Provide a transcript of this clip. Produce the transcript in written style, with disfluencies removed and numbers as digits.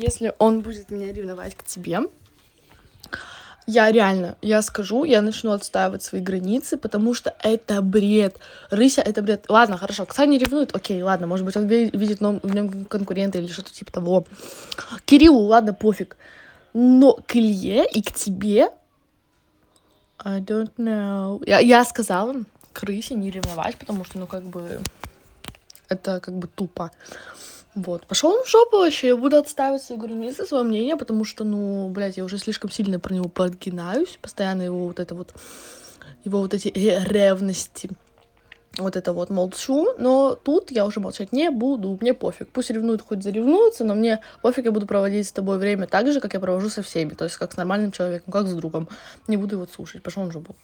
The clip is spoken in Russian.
если он будет меня ревновать к тебе, я скажу, я начну отстаивать свои границы, потому что это бред. Рыся, это бред. Ладно, хорошо, Ксания ревнует, окей, ладно, может быть, он видит в нем конкурента или что-то типа того. Кириллу, ладно, пофиг. Но к Илье и к тебе, I don't know. Я сказала к Рысе не ревновать, потому что, ну, как бы, это как бы тупо. Вот, пошел он в жопу вообще, я буду отстаивать свои границы, свое мнение, потому что, ну, блядь, я уже слишком сильно про него подгинаюсь, постоянно его вот это вот, его вот эти ревности, вот это вот молчу, но тут я уже молчать не буду, мне пофиг, пусть ревнуют, хоть заревнуются, но мне пофиг, я буду проводить с тобой время так же, как я провожу со всеми, то есть как с нормальным человеком, как с другом, не буду его слушать, пошел он в жопу.